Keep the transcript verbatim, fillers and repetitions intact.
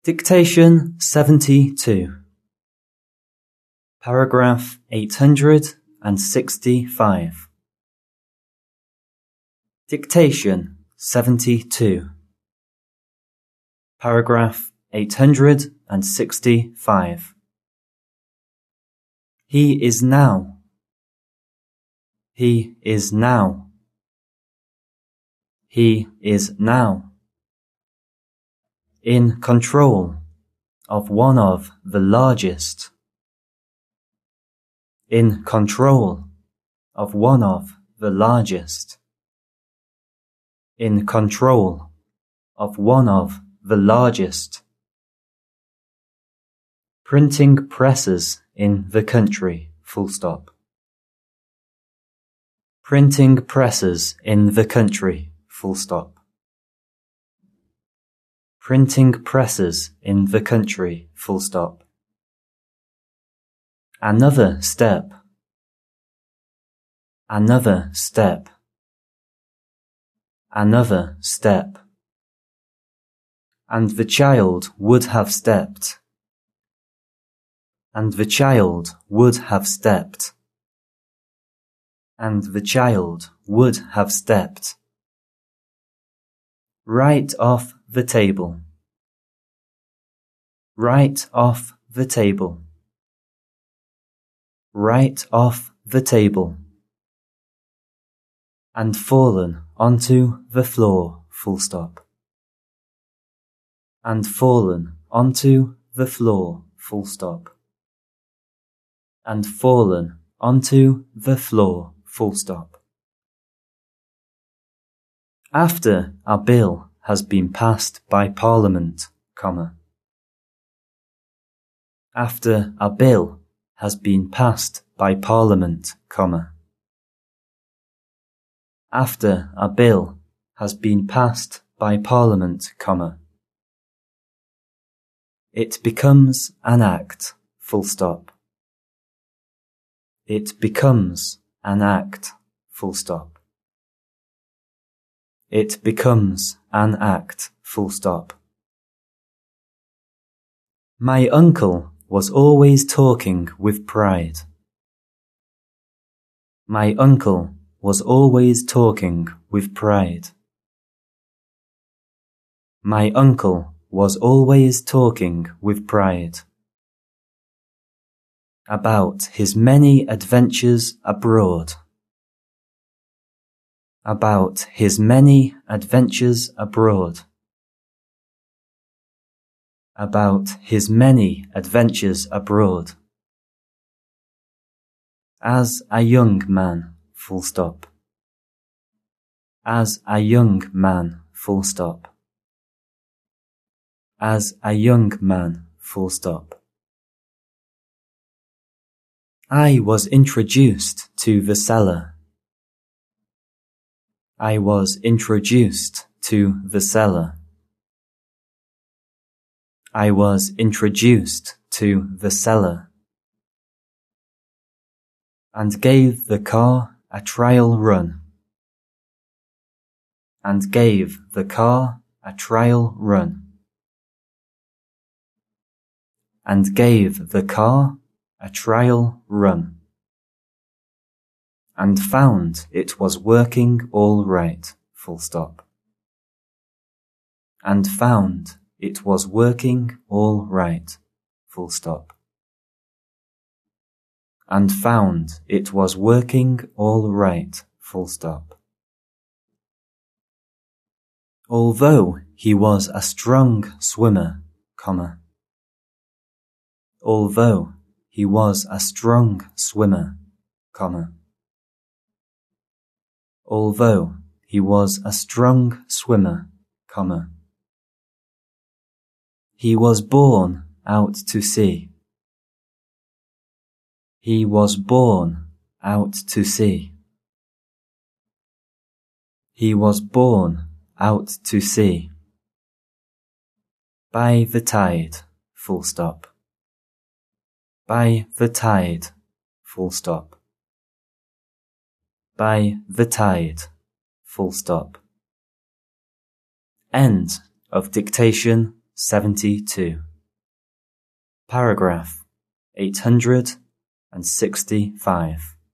Dictation seventy-two. Paragraph eight hundred sixty-five. Dictation seventy-two. Paragraph eight hundred sixty-five. He is now. He is now. He is now in control of one of the largest. In control of one of the largest. In control of one of the largest printing presses in the country, full stop. Printing presses in the country, full stop. Printing presses in the country, full stop. Another step. Another step. Another step. And the child would have stepped. And the child would have stepped. And the child would have stepped. Right off the table. Right off the table. Right off the table. And fallen onto the floor, full stop. And fallen onto the floor, full stop. And fallen onto the floor, full stop. After a bill has been passed by Parliament, comma. After a bill has been passed by Parliament, comma. After a bill has been passed by Parliament, comma. It becomes an act, full stop. It becomes an act, full stop. It becomes an act, full stop. My uncle was always talking with pride. My uncle was always talking with pride. My uncle was always talking with pride. About his many adventures abroad. About his many adventures abroad. About his many adventures abroad. As a young man, full stop. As a young man, full stop. As a young man, full stop. I was introduced to the cellar. I was introduced to the cellar. I was introduced to the cellar. And gave the car a trial run. And gave the car a trial run. And gave the car a trial run. And found it was working all right, full stop. And found it was working all right, full stop. And found it was working all right, full stop. Although he was a strong swimmer, comma. Although he was a strong swimmer, comma. Although he was a strong swimmer, comma. He was born out to sea. He was born out to sea. He was born out to sea. By the tide, full stop. By the tide, full stop. By the tide, full stop. End of dictation seventy-two. Paragraph eight hundred sixty-five.